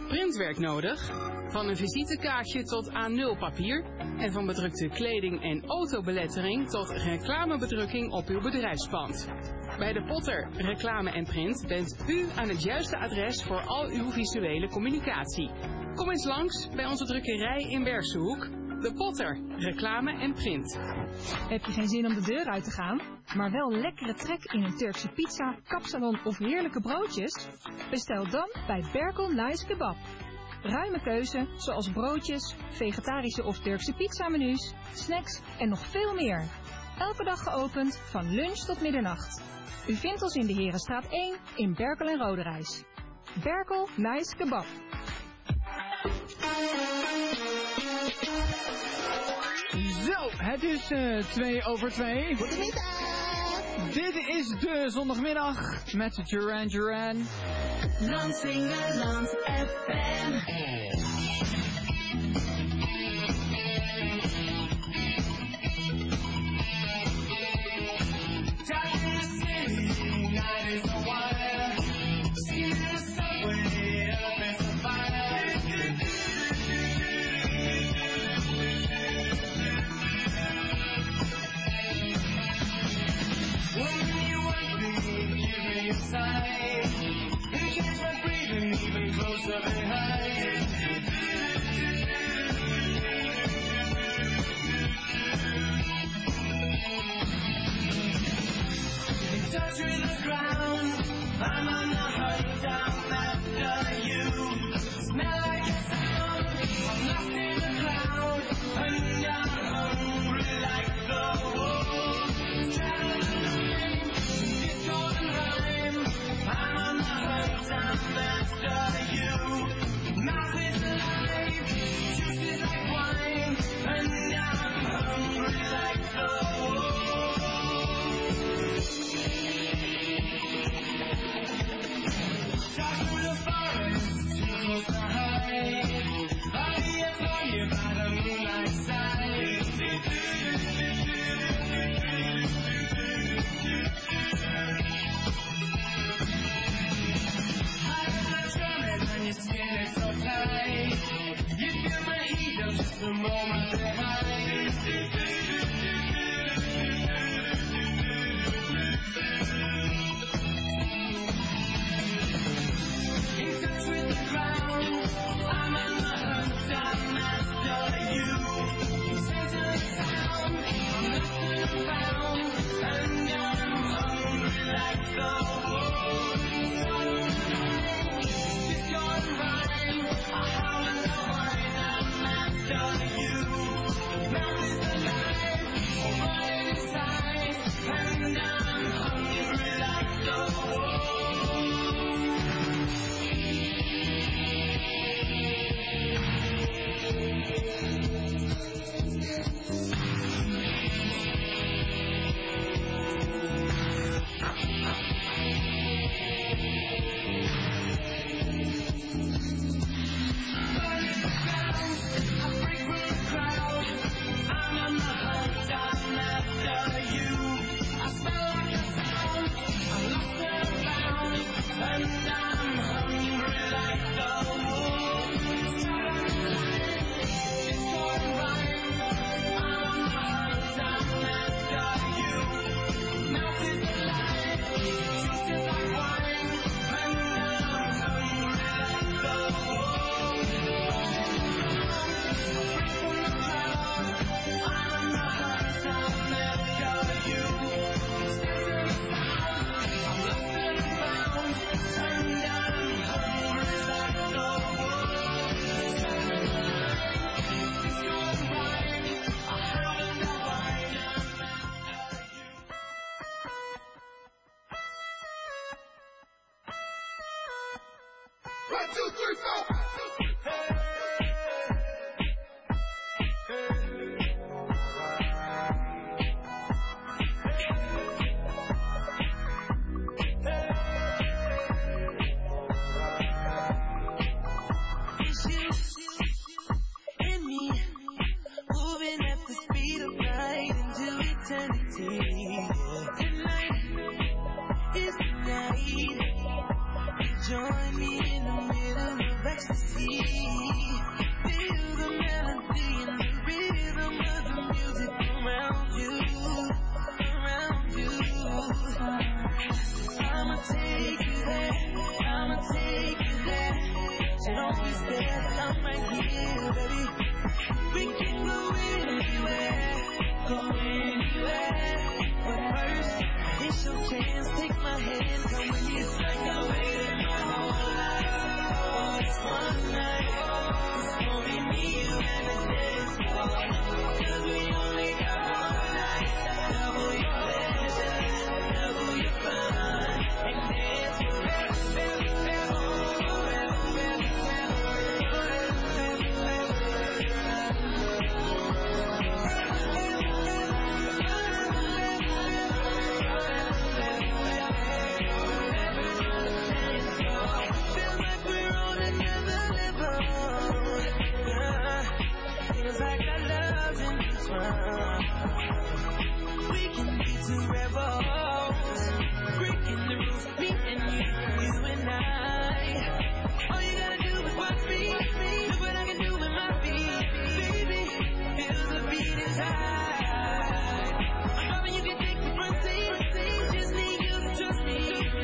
printwerk nodig? Van een visitekaartje tot A0 papier en van bedrukte kleding en autobelettering tot reclamebedrukking op uw bedrijfspand. Bij de Potter Reclame en Print bent u aan het juiste adres voor al uw visuele communicatie. Kom eens langs bij onze drukkerij in Bergshoek. De Potter Reclame en Print. Heb je geen zin om de deur uit te gaan, maar wel lekkere trek in een Turkse pizza, kapsalon of heerlijke broodjes? Bestel dan bij Berkel Nice Kebab. Ruime keuze, zoals broodjes, vegetarische of Turkse pizzamenu's, snacks en nog veel meer. Elke dag geopend, van lunch tot middernacht. U vindt ons in de Herenstraat 1 in Berkel en Roderijs. Berkel Nice Kebab. Zo, het is 2:02. Goedemiddag. Dit is de zondagmiddag met Duran Duran. Lansingerland FM. Closer behind. In touch with the ground, I'm on the hunt down after you. Smell like a sound, I'm lost in the cloud, and I'm hungry like the wolf. Straddle the line, disco and rhyme, I'm on the hunt down after you. Mouth is alive, juice is like wine, and I'm hungry like the wolf. Talk through the forest, too close to hide. I'll be upon you by the moonlight side. And your skin is so tight. You feel the heat of just a moment behind. In touch with the ground, I'm on the hunt, I'm after you. Sense of the sound, I'm lost and found, and I'm hungry like the wolf. Join me in the middle of ecstasy. Feel the melody and the rhythm of the music around you, around you. I'ma take you there, I'ma take you there. So don't be scared, I'm right here, baby. We can go anywhere, go anywhere. But first, it's your chance, take my hand, come with me. It's like I waited my whole life for this one night. It's only me, you, and the dance floor. 'Cause we only got one night. Double your pleasure, double your fun, and dance forever, forever, forever, forever, feels like our love's in this world. We can be two rebels, breaking the rules, me and you and I. All you gotta do is watch me, look what I can do with my feet, baby. Feel the beat inside. I'm hoping you can take the front seat. Just need you to trust me.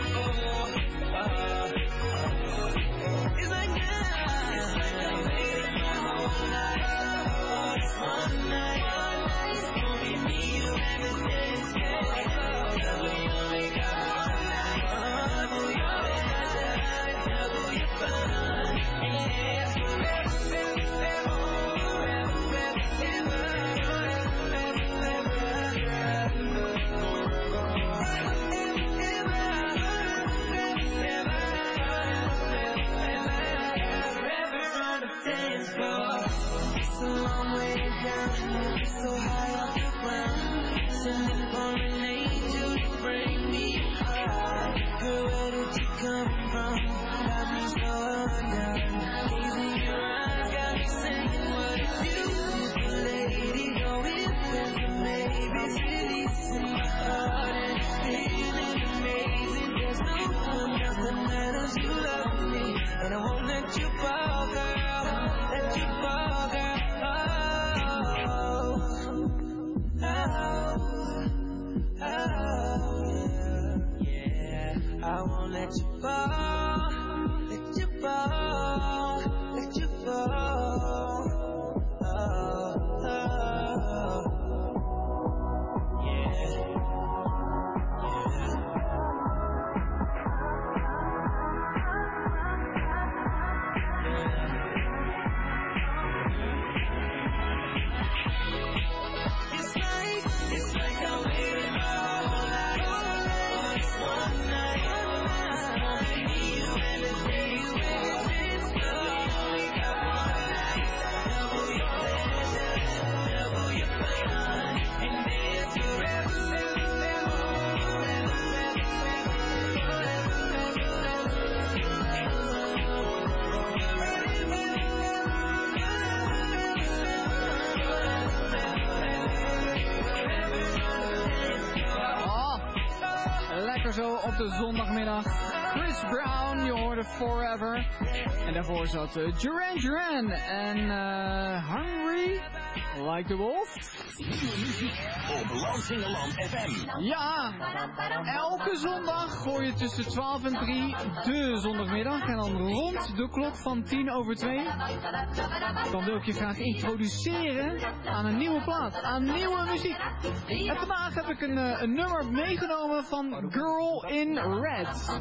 It's like now. It's like I waited my whole life. One night, it's only me, you, and the dance floor. 'Cause we only got one night. Double your pleasure, double your fun, and dance forever, forever, forever, forever on the dance floor. It's a long way down, so high off the ground. Sending for an angel to bring me high. Girl, where did you come from? Got me so undone. Gazing your eyes got me saying, what a beautiful lady. Going with the babies, releasing my heart and feeling amazing. There's no one else that matters. You love me, and I won't let you fall, girl. Let you fall, girl. I won't let you fall, let you fall, let you fall. It's like I waited my whole life for this one night. Only me, you, and the dance floor. We got one night. Double your pleasure, double your fun, and dance forever, forever, Lekker zo op de zondagmiddag. Chris Brown, je hoorde Forever. En daarvoor zat Duran Duran en Hungry Like the Wolf. Nieuwe muziek op Lansingerland FM. Ja, elke zondag hoor je tussen 12 en 3 de zondagmiddag. En dan rond de klok van 1:10 dan wil ik je graag introduceren aan een nieuwe plaat, aan nieuwe muziek. En vandaag heb ik een nummer meegenomen van Girl in Red.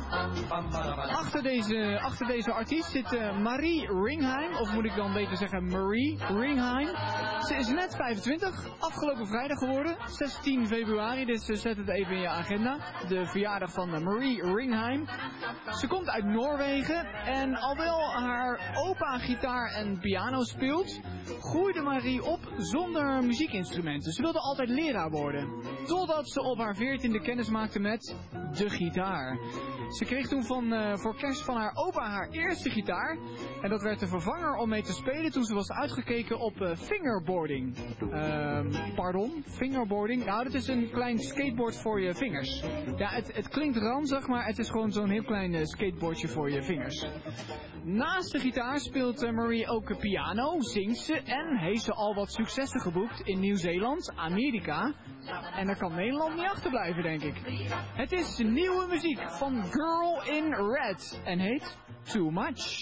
Achter deze artiest zit Marie Ringheim, of moet ik dan beter zeggen Marie Ringheim. Ze is net 25, afgelopen vrijdag geworden, 16 februari, dus zet het even in je agenda. De verjaardag van Marie Ringheim. Ze komt uit Noorwegen en alhoewel haar opa gitaar en piano speelt, groeide Marie op zonder muziekinstrumenten. Ze wilde altijd leraar worden, totdat ze op haar 14e kennis maakte met de gitaar. Ze kreeg toen voor kerst van haar opa haar eerste gitaar. En dat werd de vervanger om mee te spelen toen ze was uitgekeken op fingerboarding. Fingerboarding? Nou, dat is een klein skateboard voor je vingers. Ja, het klinkt ranzig, maar het is gewoon zo'n heel klein skateboardje voor je vingers. Naast de gitaar speelt Marie ook piano, zingt ze en heeft ze al wat successen geboekt in Nieuw-Zeeland, Amerika. En daar kan Nederland niet achterblijven, denk ik. Het is nieuwe muziek van Girl in Red en heet Too Much.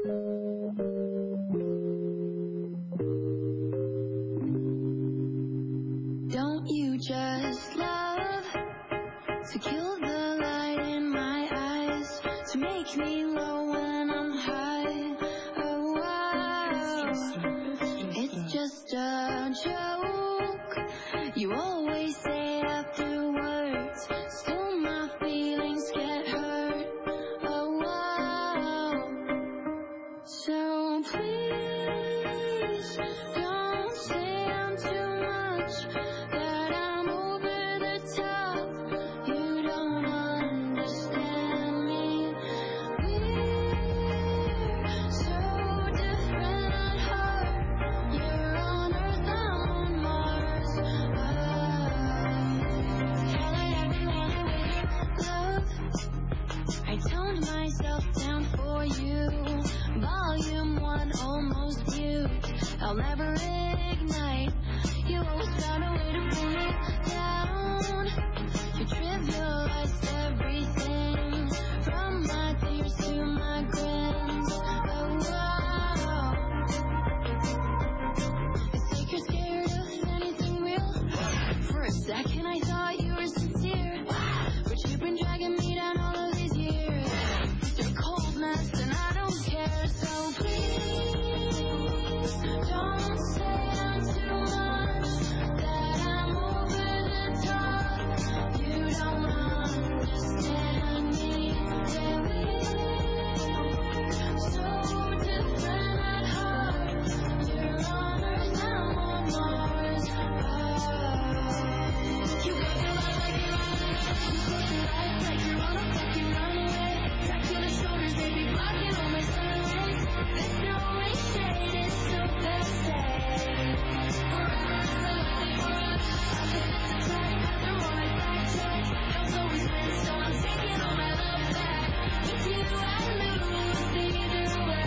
Don't you just love to kill the light in my eyes, to make me low when I'm high? Oh, wow. It's just a joke you always say afterwards, still my feelings get hurt. Oh, wow. So please don't say I'm too much, that I'm over the top. You don't understand me. We're so different at heart. You're on Earth, I'm on Mars. Tell everyone love. I toned myself down for you. Volume 1 almost mute. I'll never ignite. You always found a way to pull me down. You trivialized everything, from my tears to my grins. Oh, wow. I think you're scared of anything real. For a second I thought you were sincere, but you've been dragging me down all of these years. You're a cold mess and I don't care. So please don't say I'm too much, that I'm over the top. You don't understand me. Yeah, we're so different at heart. You're on Earth, I'm on Mars. You got me like you're on a fucking runaway. Back to the shoulders, baby, blocking all my sun rays. This only shade is so passe. Forever is the only one. Opposites attract after all my fact check. Don't always win, so I'm taking all my love back. With you, I lose either way.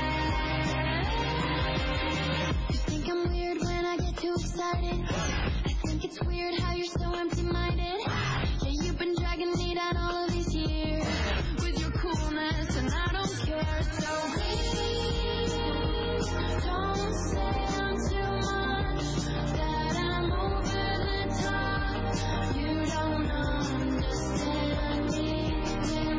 You think I'm weird when I get too excited? I think it's weird how you're so empty-minded. Yeah, you've been dragging me down all of these years with your coolness, and I don't care. So please don't say I'm too much, that I'm over the top. You don't understand me. When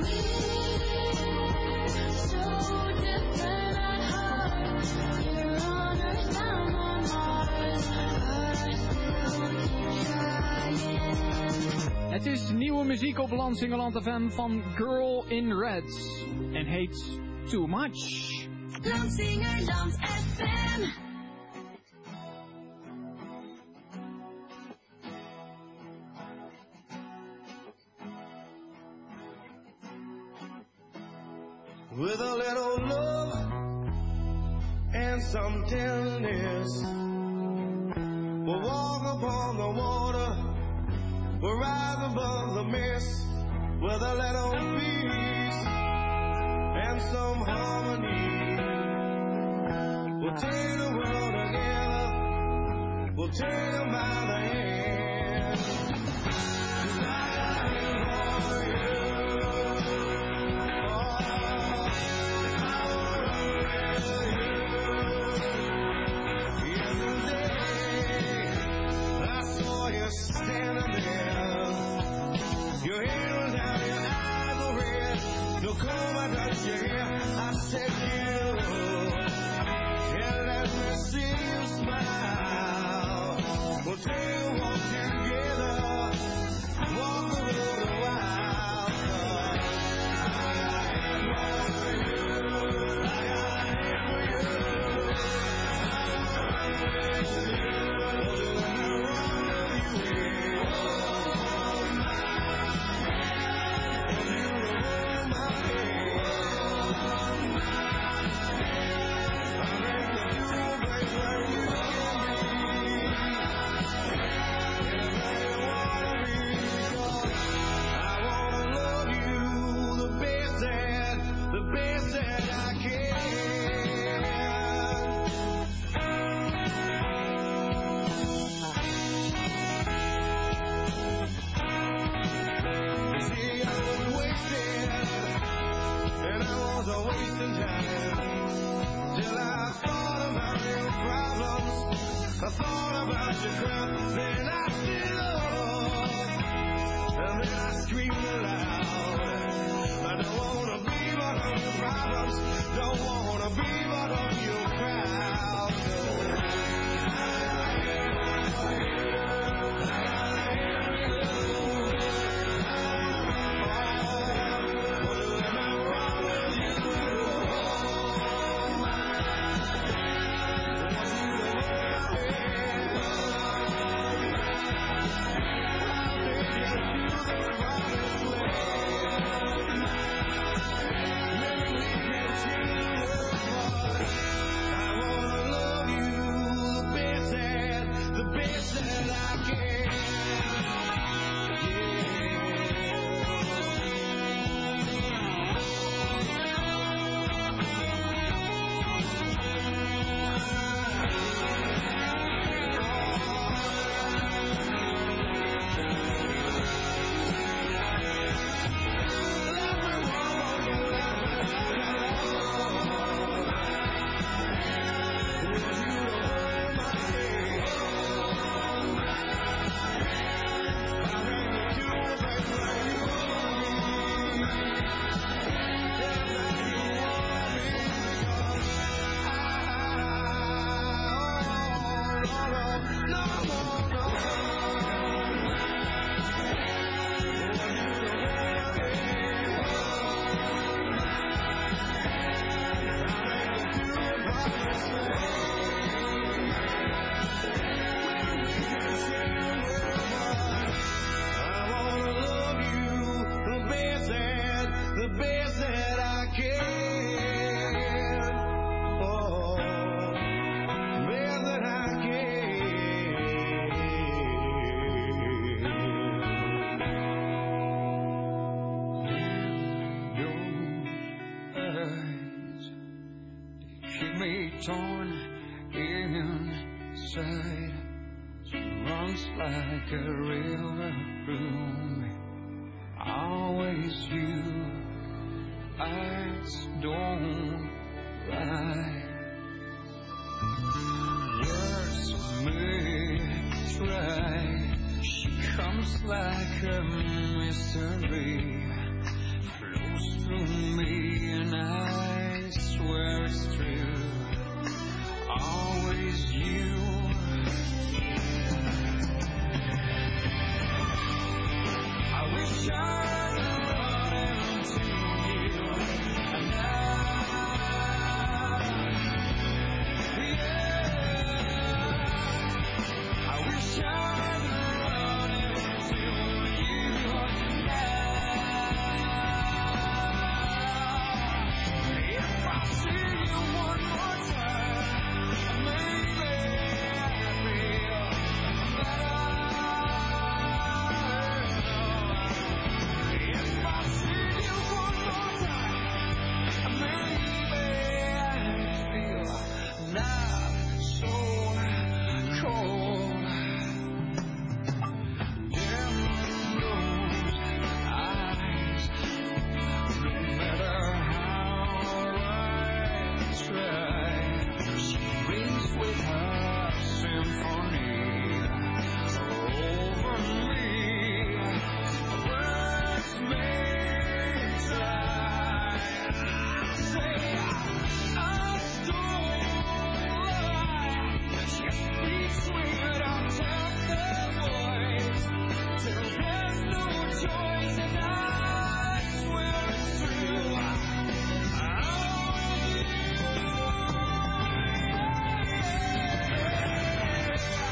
we're so different at heart. You're on Earth, I'm on Mars, but I still keep trying. Het is nieuwe muziek op Lansingerland FM van Girl in Red en heet Too Much. Lansingerland FM. With a little love and some tenderness, we'll walk upon the water, we'll rise above the mist. With a little peace and some harmony, we'll take the world together, we'll take them by the hand. Standing there, your head was down, your eyes were red. No comb, I touched your hair. I said, torn inside. She runs like a river through me. Always you, eyes don't lie. Words may try. She comes like a mystery. Flows through me and I swear it's true. Always you. I wish I run into you and I wish I'd run into you if I see you one more time, maybe I feel better. If I see you one more time, maybe I feel not so cold. Dim those eyes, no matter how I try. She rings with her symphony over me. Words may try. Say I don't lie. She speaks without tender voice. Till there's no choice, and I swear it's true. I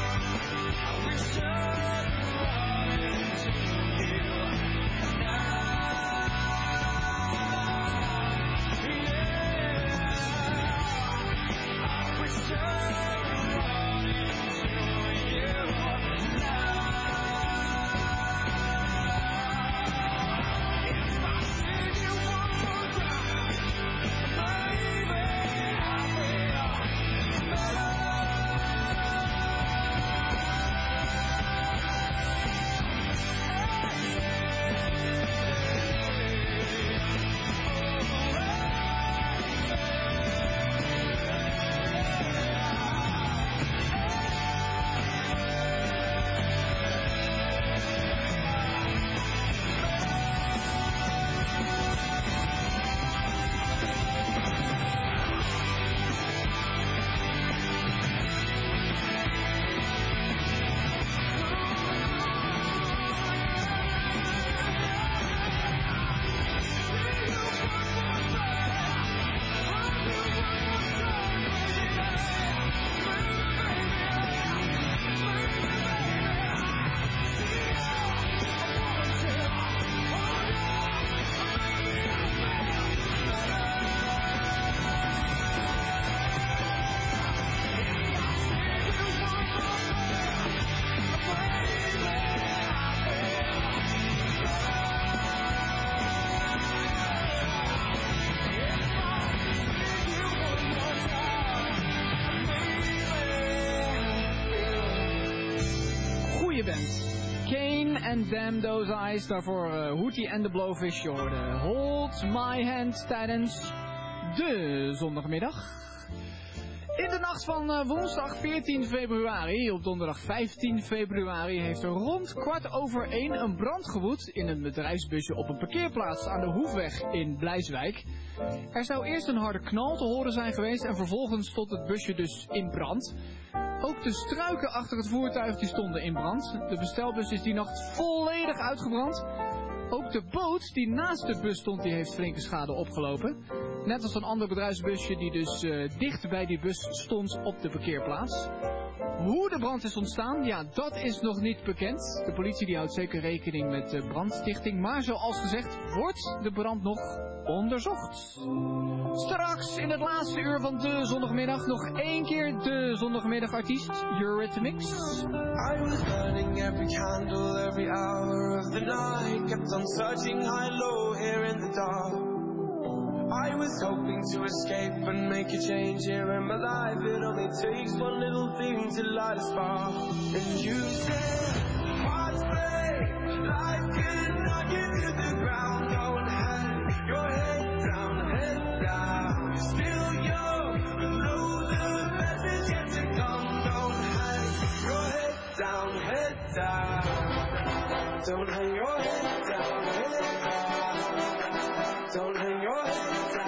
goede band. Kane and Damn Those Eyes. Daarvoor Hootie and the Blowfish. Je hoorde Hold My Hand tijdens de zondagmiddag. In de nacht van woensdag 14 februari op donderdag 15 februari heeft er rond 1:15 een brand gewoed in een bedrijfsbusje op een parkeerplaats aan de Hoefweg in Blijswijk. Er zou eerst een harde knal te horen zijn geweest en vervolgens stond het busje dus in brand. Ook de struiken achter het voertuig die stonden in brand. De bestelbus is die nacht volledig uitgebrand. Ook de boot die naast de bus stond, die heeft flinke schade opgelopen. Net als een ander bedrijfsbusje die dus dicht bij die bus stond op de parkeerplaats. Hoe de brand is ontstaan, ja, dat is nog niet bekend. De politie die houdt zeker rekening met brandstichting. Maar zoals gezegd, wordt de brand nog onderzocht. Straks in het laatste uur van de zondagmiddag nog één keer de zondagmiddagartiest Eurythmics. I was burning every candle, every hour of the night. Kept on searching high, low, here in the dark. I was hoping to escape and make a change here in my life. It only takes one little thing to light a spark. And you said, hearts break, life cannot get to the ground. Don't hang your head down, head down. You're still young, but know the best is yet to come. Don't hang your head down, head down. Don't hang your head down, head down. Don't hang your head.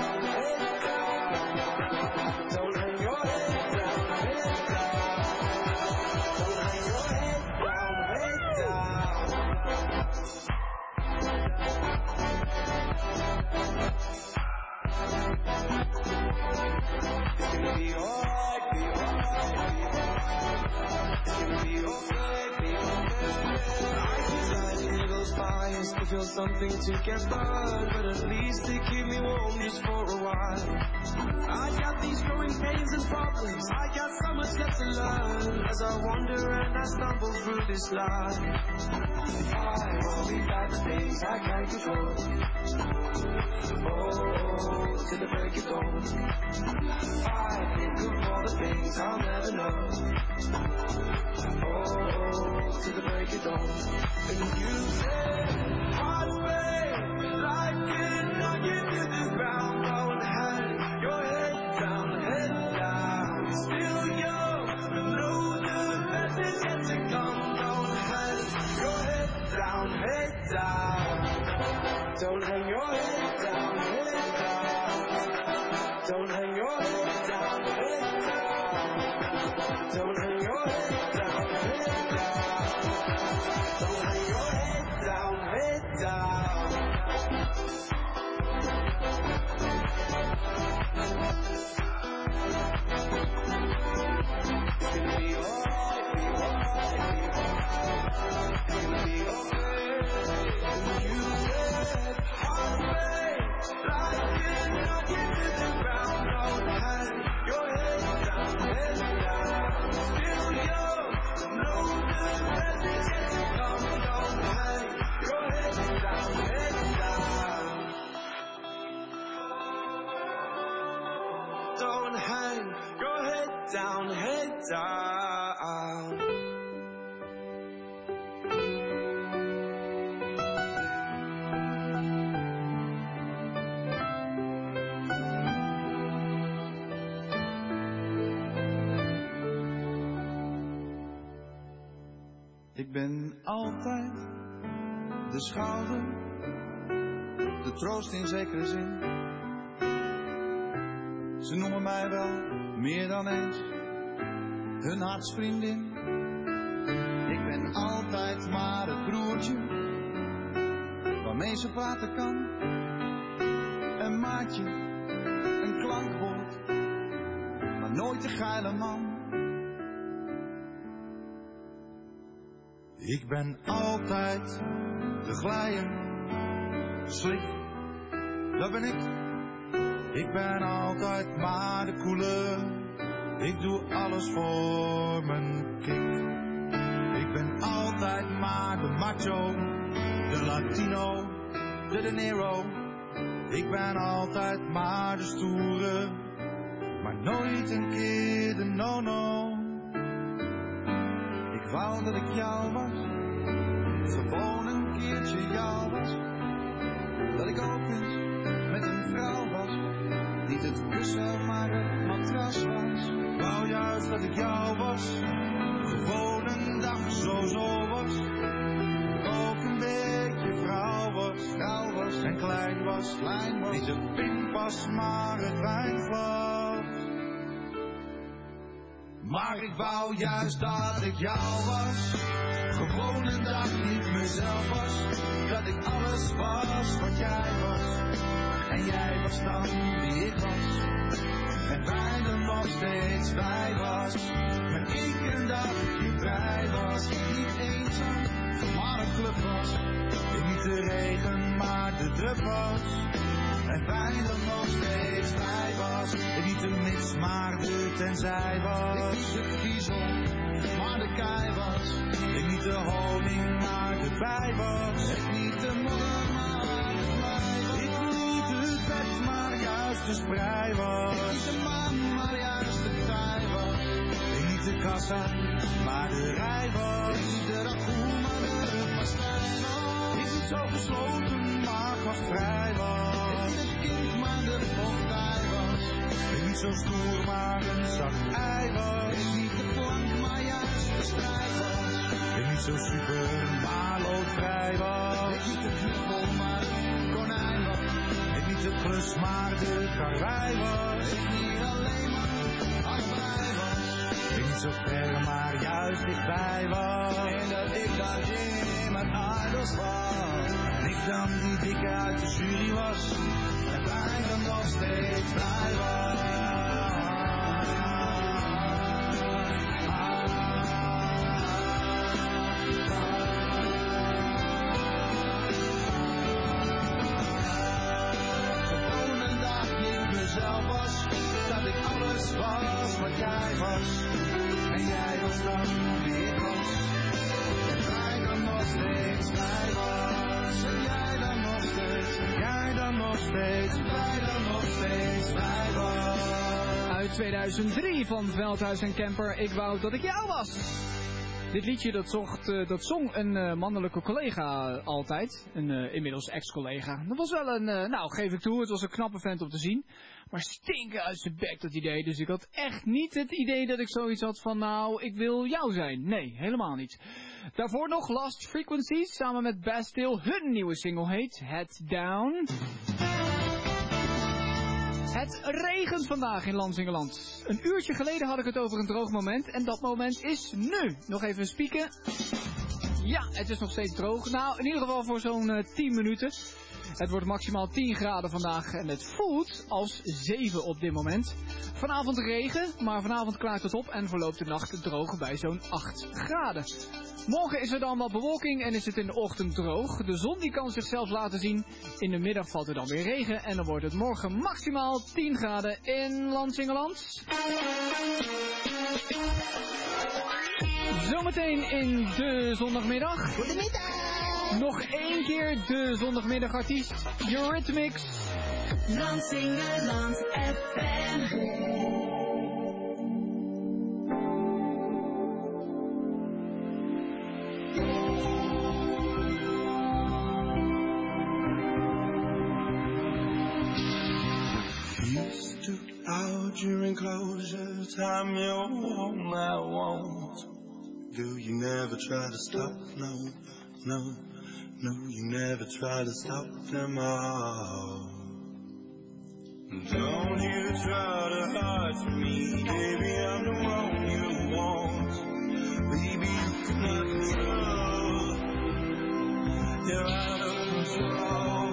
To feel something to get burned, but at least they keep me warm just for a while. I got these growing pains and problems, I got so much yet to learn, as I wander and I stumble through this life. I worry about the things I can't control, oh, till the break of dawn. I think of all the things I'll never know, oh, till the break of dawn. And you said, hearts break, life cannot get to the ground. Don't hang your head down, head down. You're still young, but know the best is yet to come. Don't hang your head down, head down. Don't hang your head down, head down. Don't hang your head down, head down. Don't hang your head down, head down. Don't hang your head down, head down. It's gonna be alright, be alright, be alright. It's gonna be okay. And you said, heart break, life cannot get to the ground. Don't hang your head down, head down. Still young, know the best is yet to come. Don't hang your head down, head down. Don't hang your head down, head down. Ik ben altijd de schouder, de troost in zekere zin. Ze noemen mij wel meer dan eens hun hartsvriendin. Ik ben altijd maar het broertje waarmee ze praten kan. Een maatje, een klankwoord, maar nooit de geile man. Ik ben altijd de glijer, slik, dat ben ik. Ik ben altijd maar de koele, ik doe alles voor mijn kick. Ik ben altijd maar de macho, de Latino, de De Niro. Ik ben altijd maar de stoere, maar nooit een keer de no-no. Ik wou dat ik jou was, gewoon een keertje jou was. Dat ik ook eens met een vrouw was, niet het kussen maar het matras was. Wou juist dat ik jou was, gewoon een dag zo was. Ook een beetje vrouw was en klein was, niet de pinpas maar het wijnglas. Maar ik wou juist dat ik jou was, gewoon een dag niet mezelf was. Dat ik alles was wat jij was, en jij was dan wie ik was. En wij er nog steeds bij was, maar ik een dagje vrij was. Ik niet eenzaam, maar een club was. Ik niet de regen, maar de drup was. En wij er nog steeds bij was. Ik niet de mits, maar de tenzij was. Ik niet de kiezel, maar de kei was. Ik niet de honing, maar de bij was. Ik niet de modder, maar de klei was. Ik niet het bed, maar juist de sprei was. Ik niet de maan, maar juist de tij was. Ik niet de kassa, maar de rij was. Ik niet de ragout, maar de pastei was. Ik niet zo gesloten, maar gastvrij was. Ik niet het kind, maar de vochtij was. Ik niet zo stoer, maar een zacht ei was. Ik niet de plank, maar juist de strijd was. Ik niet zo super, maar loodvrij was. Ik niet de knuffel, maar een konijn was. Ik niet de klus, maar de karwei was. Ik niet alleen maar allebei was. Ik niet zo ver, maar juist dichtbij was. En dat ik dan iemand idols was. Ik dan die dikke uit de jury was. En wij dan nog steeds blij was. Gewoon een dag niet mezelf was. Dat ik alles was wat jij was. En jij was dan wie ik was. En wij dan nog steeds blij was. En jij dan nog steeds. En jij dan nog steeds. En wij dan nog steeds blij was. Uit 2003 van Veldhuis en Kemper, Ik wou dat ik jou was. Dit liedje dat zong een mannelijke collega altijd, een inmiddels ex-collega. Dat was wel een, geef ik toe, het was een knappe vent om te zien. Maar stinken uit zijn bek dat idee, dus ik had echt niet het idee dat ik zoiets had van ik wil jou zijn. Nee, helemaal niet. Daarvoor nog Lost Frequencies, samen met Bastille, hun nieuwe single heet Head Down. Het regent vandaag in Lansingerland. Een uurtje geleden had ik het over een droog moment en dat moment is nu. Nog even spieken. Ja, het is nog steeds droog. Nou, in ieder geval voor zo'n 10 minuten. Het wordt maximaal 10 graden vandaag en het voelt als 7 op dit moment. Vanavond regen, maar vanavond klaart het op en verloopt de nacht droog bij zo'n 8 graden. Morgen is er dan wat bewolking en is het in de ochtend droog. De zon die kan zichzelf laten zien. In de middag valt er dan weer regen en dan wordt het morgen maximaal 10 graden in Lansingerland. Zometeen in de zondagmiddag. Goedemiddag! Nog 1 keer de zondagmiddagartiest Eurythmics. Lansingerland FM. Out during closure time, you're all I want. Do you never try to stop? No, no, no, you never try to stop them all. Don't you try to hide from me, baby, I'm the one you want. Baby, you cannot control. You're out of control.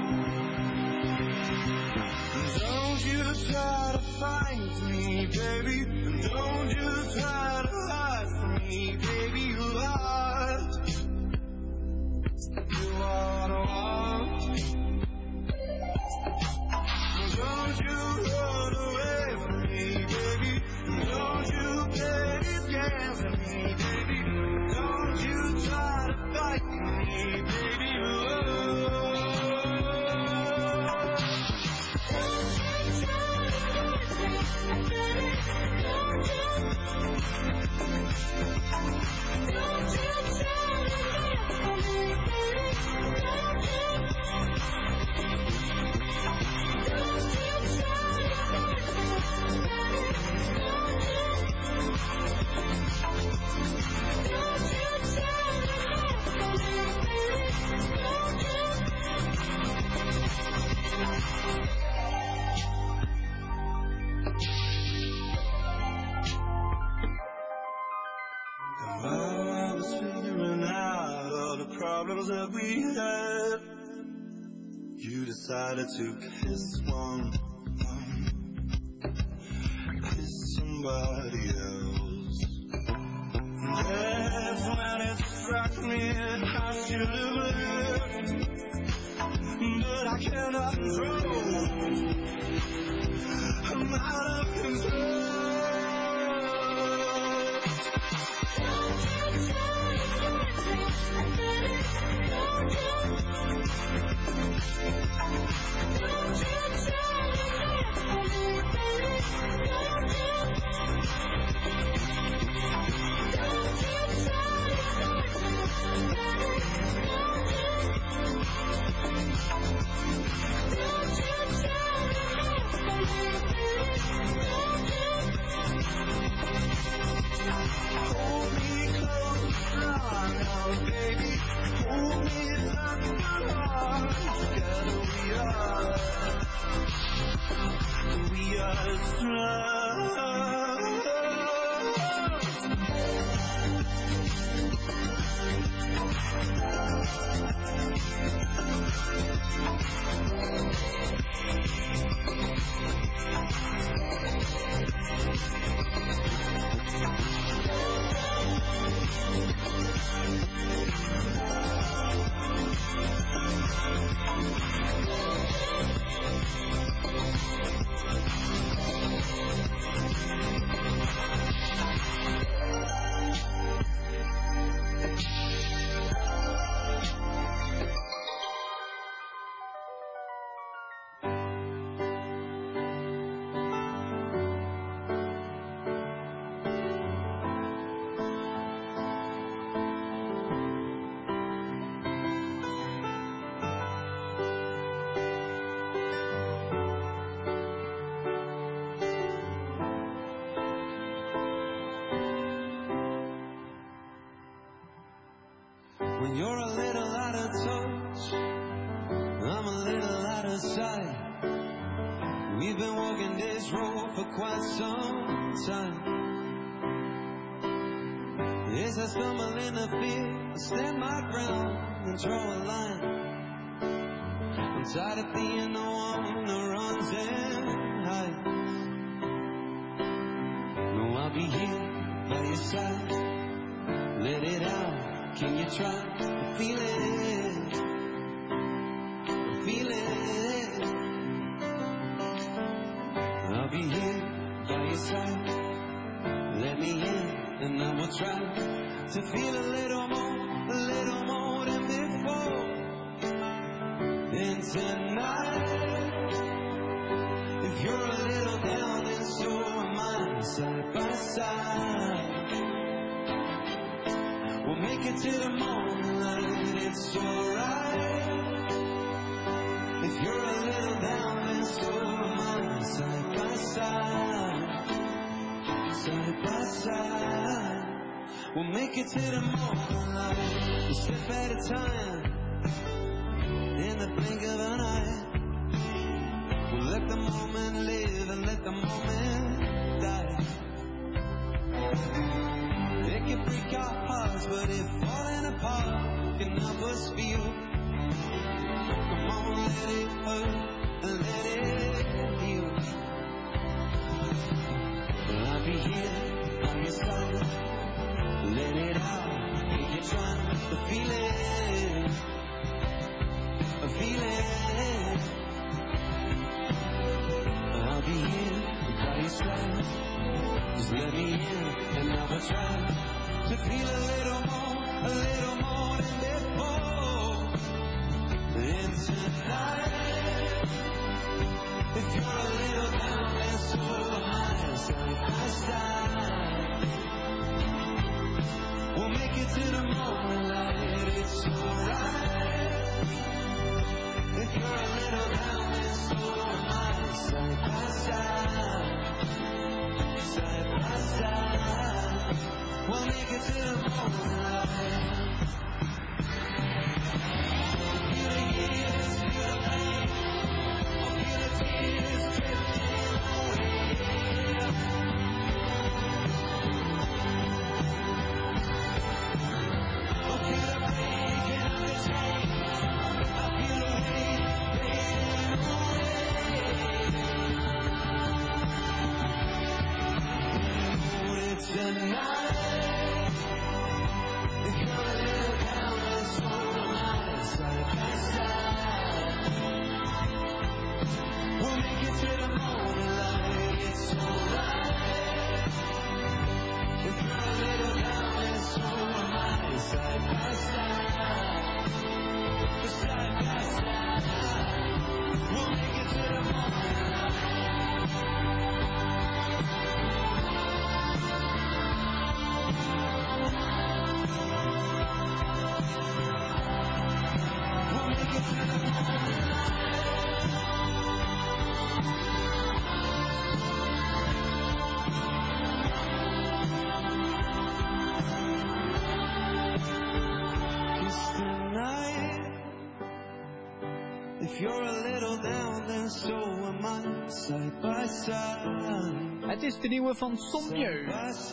Don't you try to find me, baby. Don't you try to hide from me, baby. You lied. You are the one. Don't you run away from me, baby. Don't you play these games with me, baby. Don't you try to fight me, baby. Oh. Problems that we had, you decided to kiss somebody else. That's when it struck me I should have left, but I cannot control. I'm out of control. When you're a little out of touch, I'm a little out of sight. We've been walking this road for quite some time. As I stumble in the field, I stand my ground and draw a line. I'm tired of being the one that runs and hides. No, I'll be here by your side. Let it out. Can you try to feel it? Feel it. I'll be here by your side. Let me in, and I will try to feel a little more than before. And tonight, if you're a little down, then so am I, side by side. We'll make it to the morning light, it's alright. If you're a little down, then so am I, side by side. Side by side. We'll make it to the morning light, a step at a time. In the blink of an eye, we'll let the moment live and let the moment die. It can break our hearts, but if falling apart can help us feel, come on, let it hurt and let it heal. I'll be here by your side. Let it out, if you're trying to feel it. Feel it. I'll be here by your side. Just let me in, and I will try to feel a little more than before. And tonight, if you're a little down, then so am I, side by side. We'll make it to the morning light, it's alright. If you're a little down, then so am I, side by side. Het is de nieuwe van Sommieu.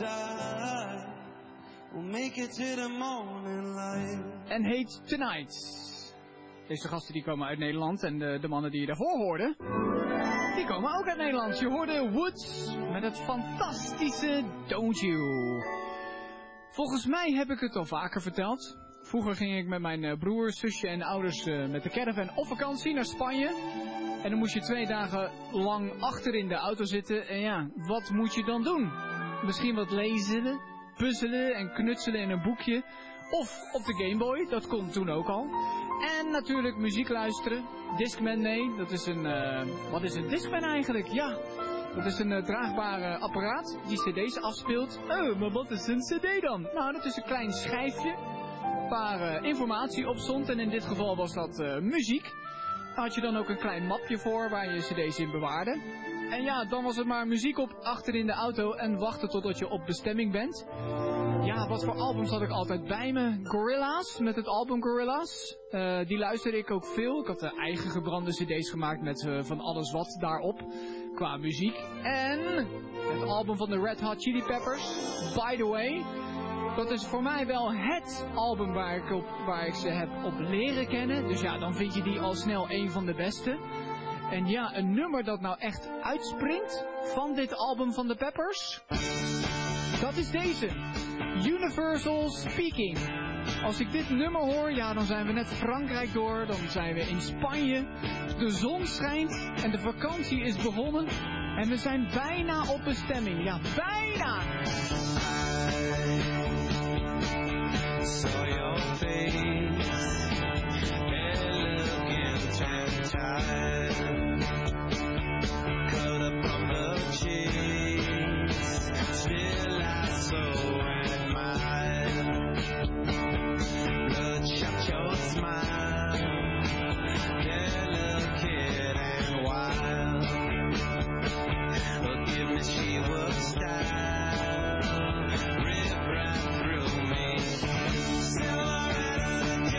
En heet Tonight. Deze gasten die komen uit Nederland en de mannen die je daarvoor hoorde, die komen ook uit Nederland. Je hoorde Woods met het fantastische Don't You. Volgens mij heb ik het al vaker verteld. Vroeger ging ik met mijn broer, zusje en ouders met de caravan op vakantie naar Spanje. En dan moest je 2 dagen lang achter in de auto zitten. En ja, wat moet je dan doen? Misschien wat lezen, puzzelen en knutselen in een boekje. Of op de Gameboy, dat kon toen ook al. En natuurlijk muziek luisteren. Discman, nee, dat is een... wat is een Discman eigenlijk? Ja, dat is een draagbare apparaat die cd's afspeelt. Maar wat is een cd dan? Nou, dat is een klein schijfje waar informatie op stond. En in dit geval was dat muziek. Daar had je dan ook een klein mapje voor waar je cd's in bewaarde. En ja, dan was het maar muziek op achter in de auto en wachten totdat je op bestemming bent. Ja, wat voor albums had ik altijd bij me? Gorillaz, met het album Gorillaz. Die luisterde ik ook veel. Ik had eigen gebrande cd's gemaakt met van alles wat daarop qua muziek. En het album van de Red Hot Chili Peppers, By The Way. Dat is voor mij wel het album waar ik ze heb op leren kennen. Dus ja, dan vind je die al snel een van de beste. En ja, een nummer dat nou echt uitspringt van dit album van de Peppers, dat is deze. Universal Speaking. Als ik dit nummer hoor, ja, dan zijn we net Frankrijk door. Dan zijn we in Spanje. De zon schijnt en de vakantie is begonnen. En we zijn bijna op bestemming. Ja, bijna! Saw your face, looking tired, cut up from the cheeks, still I so admire, bloodshot your smile, delicate and wild, forgiveness she was style, rip right through me. Silhouette of the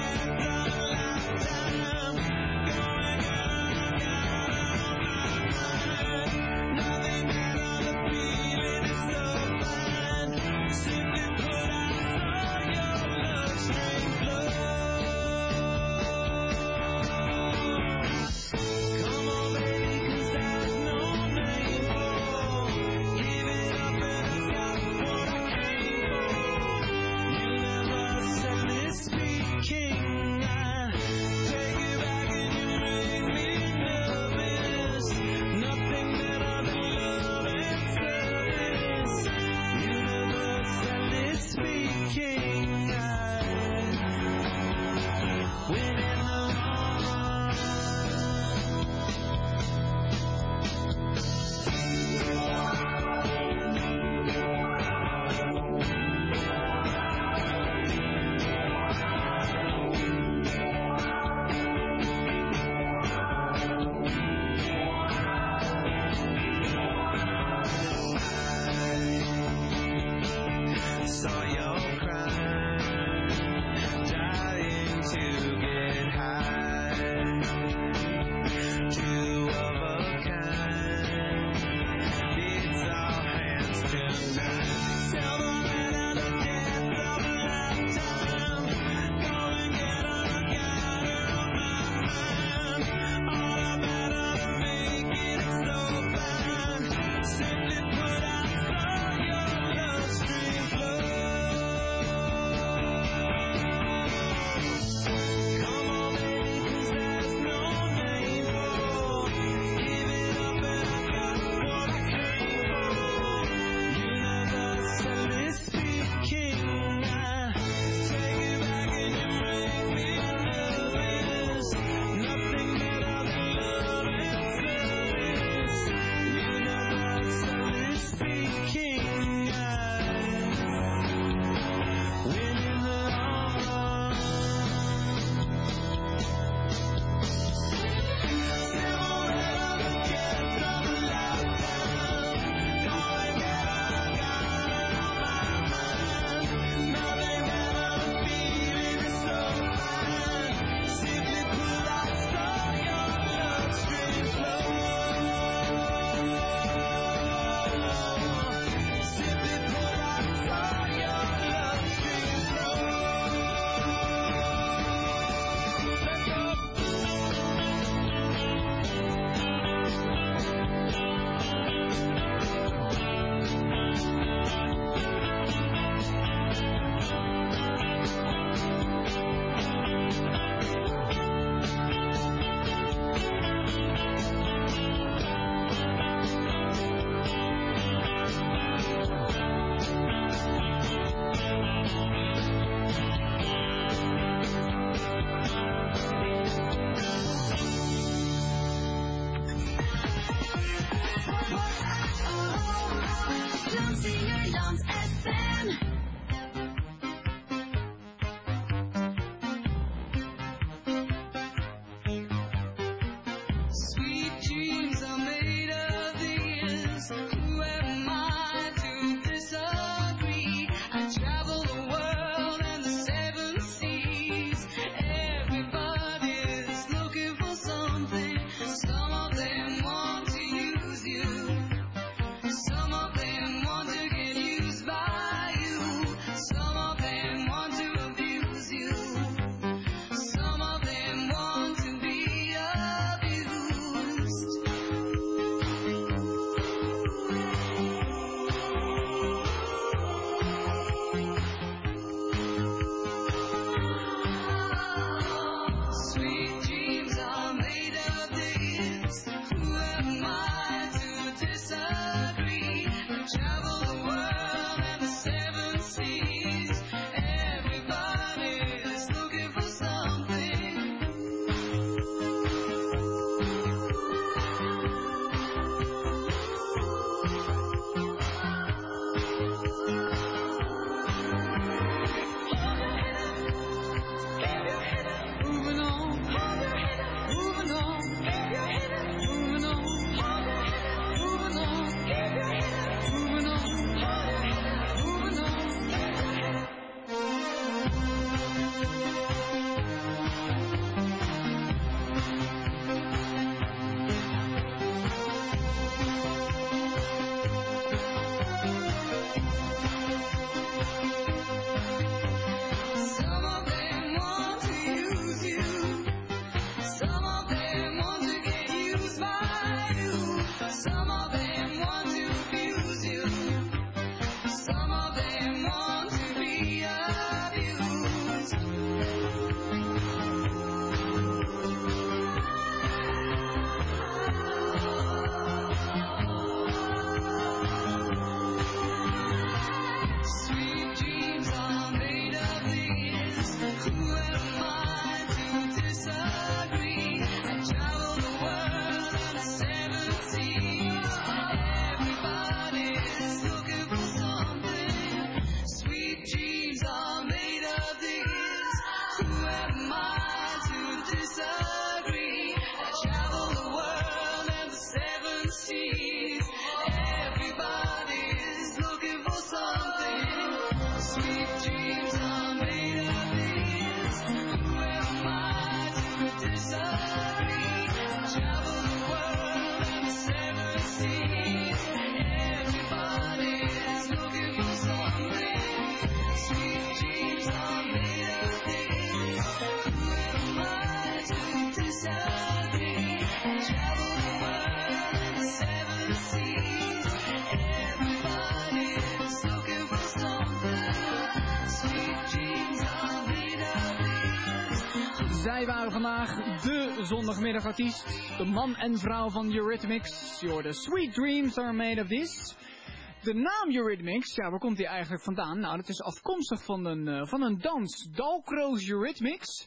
Zij waren vandaag de zondagmiddagartiest, de man en vrouw van Eurythmics. Je hoorde Sweet Dreams Are Made of This. De naam Eurythmics, ja, waar komt die eigenlijk vandaan? Nou, dat is afkomstig van een dans, Dalcroze Eurythmics.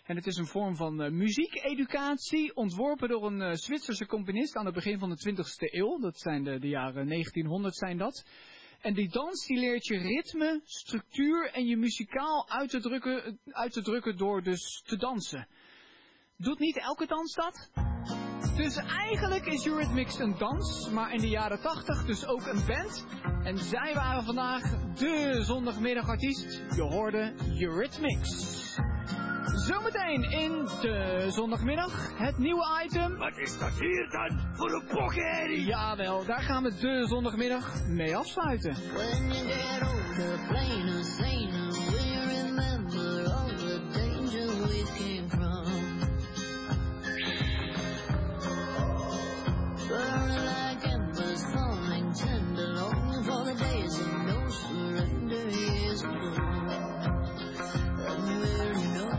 En het is een vorm van muziekeducatie, ontworpen door een Zwitserse componist aan het begin van de 20e eeuw. Dat zijn de jaren 1900 zijn dat. En die dans die leert je ritme, structuur en je muzikaal uit te drukken door dus te dansen. Doet niet elke dans dat? Dus eigenlijk is Eurythmics een dans, maar in de jaren 80 dus ook een band. En zij waren vandaag de zondagmiddagartiest. Je hoorde Eurythmics. Zometeen in de zondagmiddag het nieuwe item. Wat is dat hier dan voor een pokkenherrie? Jawel, daar gaan we de zondagmiddag mee afsluiten. When you get older, plainer, saner, will you remember all the danger we came from? Burning like embers, falling tender, longing for the days of no surrender years ago. And will you know?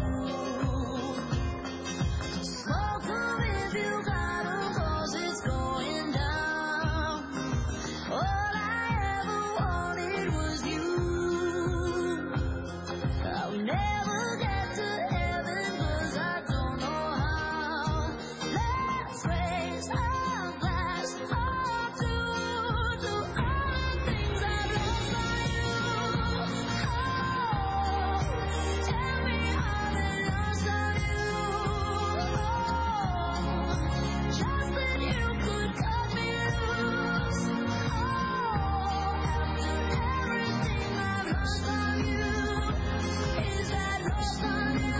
Smoke them if you got 'em, 'cause it's going down. All I ever wanted was you. I'll never get to heaven 'cause I don't know how. Let's raise our glass up to all the things I've lost by you. Oh, tell me how they lost on you. Oh, just that you could cut me loose. Oh, after everything I've lost on you, is that lost on you?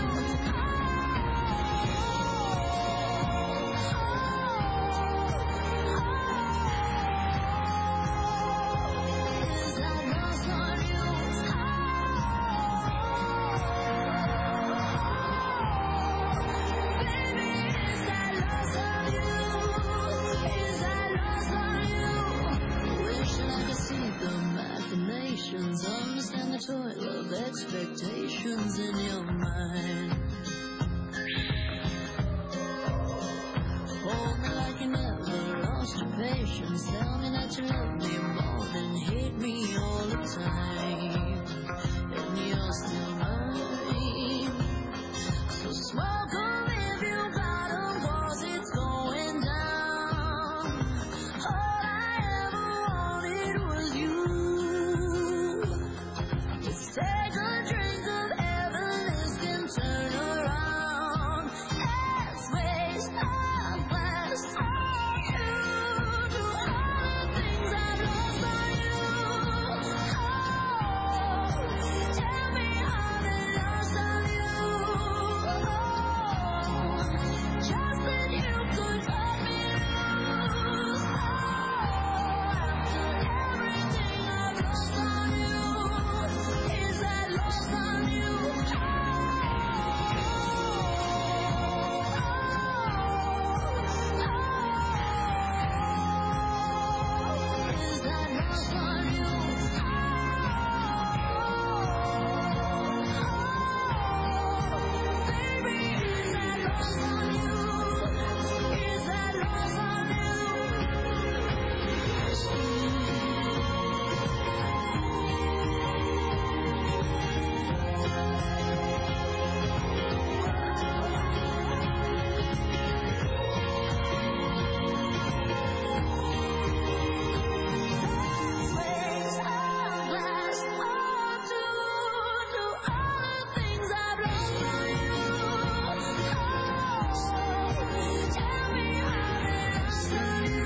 Is that lost on you? Baby, is that lost on you? Is that lost on you? Wishing I could see the machinations, understand the toil of expectations in your mind. Hold me like you never lost your patience. Tell me that you love me more than hate me all the time. And you're still mine. So smoke 'em if you got 'em, 'cause it's going down. All I ever wanted was you. Let's take a drink of heaven, this can turn around. Let's raise our glass up to all the things I've lost on you. Oh, tell me how they lost on you. Oh, just that you could cut me loose. Oh, after everything I've lost on you, is that lost on you? Is that lost on you? Baby, is that lost on you? Is that lost on you? Raise our glass up to all the things I've lost on you. Oh, tell me how they lost on you.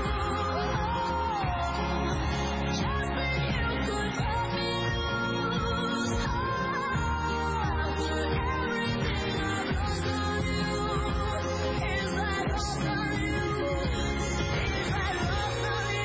Oh, just that you could cut me loose. Oh, after everything I've lost on you, is that lost on you? Is that lost on you?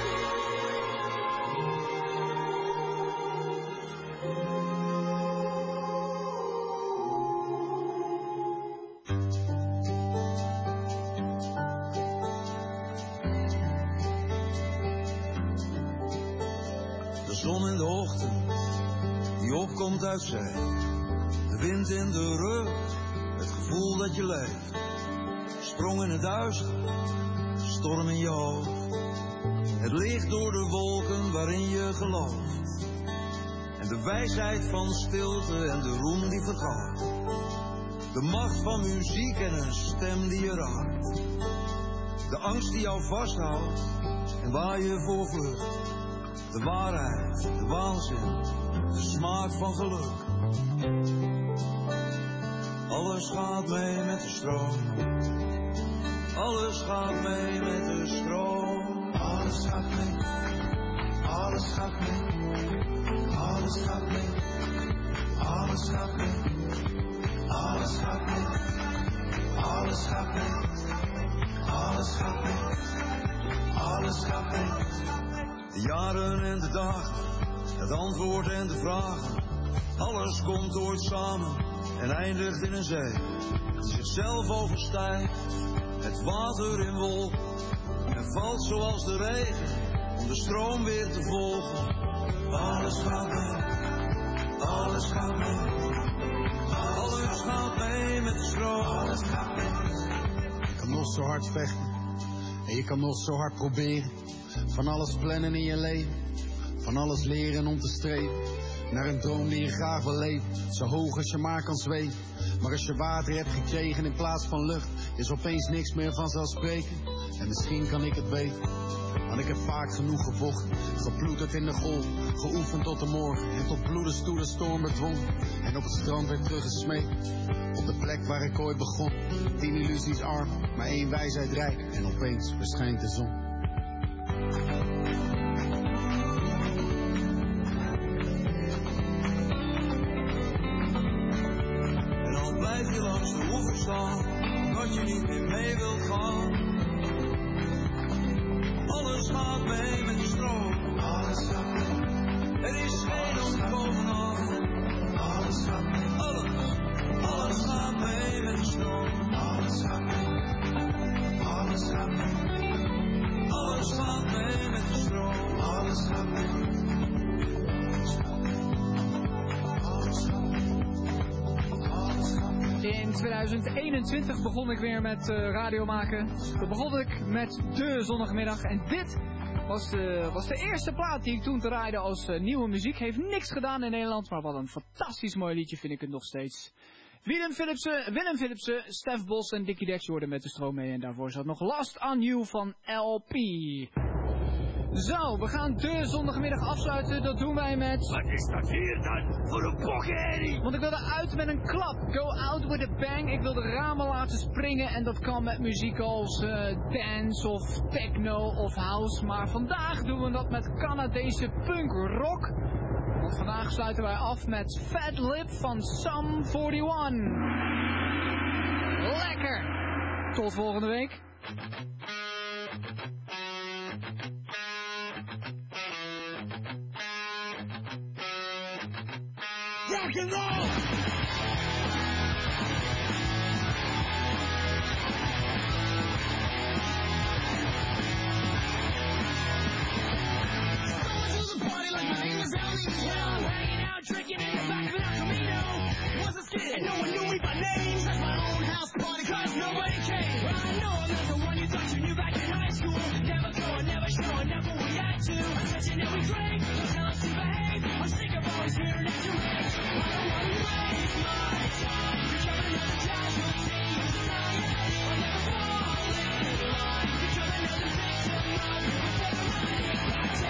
De zon in de ochtend, die opkomt uit zee. De wind in de rug, het gevoel dat je leeft. Sprong in het duister, storm in je hoofd. Het licht door de wolken waarin je gelooft. En de wijsheid van stilte en de roem die vergaat. De macht van muziek en een stem die je raakt. De angst die jou vasthoudt en waar je voor vlucht. De waarheid, de waanzin, de smaak van geluk. Alles gaat mee met de stroom. Alles gaat mee met de stroom. Alles gaat mee. Alles gaat mee. Alles gaat mee. Alles gaat mee. Alles gaat mee. Alles gaat mee. Alles gaat mee. Alles gaat mee. De jaren en de dagen, het antwoord en de vragen. Alles komt ooit samen en eindigt in een zee. Die zichzelf overstijgt, het water in wolken. En valt zoals de regen, om de stroom weer te volgen. Alles gaat mee, alles gaat mee. Alles gaat mee met de stroom. Alles gaat mee. Je kan nog zo hard vechten, en je kan nog zo hard proberen. Van alles plannen in je leven, van alles leren om te streven. Naar een droom die je graag wil leven, zo hoog als je maar kan zweven. Maar als je water hebt gekregen in plaats van lucht, is opeens niks meer vanzelfsprekend. En misschien kan ik het weten, want ik heb vaak genoeg gevochten. Geploeterd in de golf, geoefend tot de morgen. En tot bloedens toe de storm bedwongen. En op het strand weer teruggesmeed, op de plek waar ik ooit begon. 10 illusies arm, maar 1 wijsheid rijk. En opeens verschijnt de zon. Dat je niet meer mee wilt gaan. Alles gaat mee met de stroom. Alles gaat mee. Er is geen ontkomen. Alles gaat mee. Alles gaat mee met de stroom. Alles gaat mee. Alles gaat mee. Alles gaat mee met de stroom. Alles gaat mee. In 2021 begon ik weer met radio maken. Toen begon ik met de zondagmiddag. En dit was de eerste plaat die ik toen draaide als nieuwe muziek. Heeft niks gedaan in Nederland, maar wat een fantastisch mooi liedje vind ik het nog steeds. Willem Philipsen, Stef Bos en Dickie Dex worden met de stroom mee. En daarvoor zat nog Last on You van LP. Zo, we gaan de zondagmiddag afsluiten. Dat doen wij met... Wat is dat hier dan voor een pokkenherrie? Want ik wilde uit met een klap. Go out with a bang. Ik wil de ramen laten springen. En dat kan met muziek als dance of techno of house. Maar vandaag doen we dat met Canadese punk rock. Want vandaag sluiten wij af met Fat Lip van Sum 41. Lekker. Tot volgende week. Rock and roll! Hanging out, drinking in the back of El Camino. Was a kid, and no one knew me by name. That's my own house party, cause nobody came. I know I'm not the one you thought you knew back in high school. Never going, never showing, never react to. Attention every grade, don't tell us to behave. I'm sick of always hearing that you hate. I don't want to waste my time, become another casualty of society. I'll never fall in line, become another victim of your money.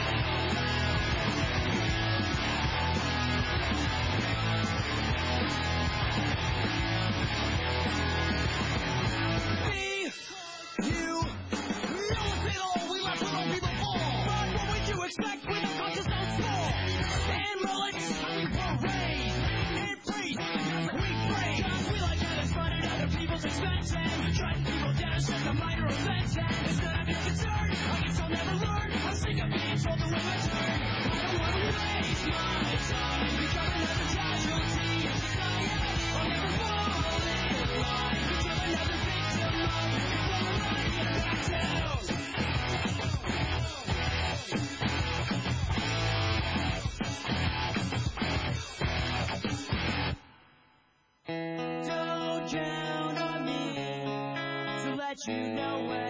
Expect with a conscious so small. And relics, we parade. And preach, just like we pray. Cause we like having fun at other people's expense. And trying people down is just a minor offense. And it's none of your concern. I guess I'll never learn. I'm sick of being told to wait my turn. I don't want to waste my time. Become another casualty of society. I'll never fall in line. Become another victim of your money. Get back down. Don't count on me to let you know when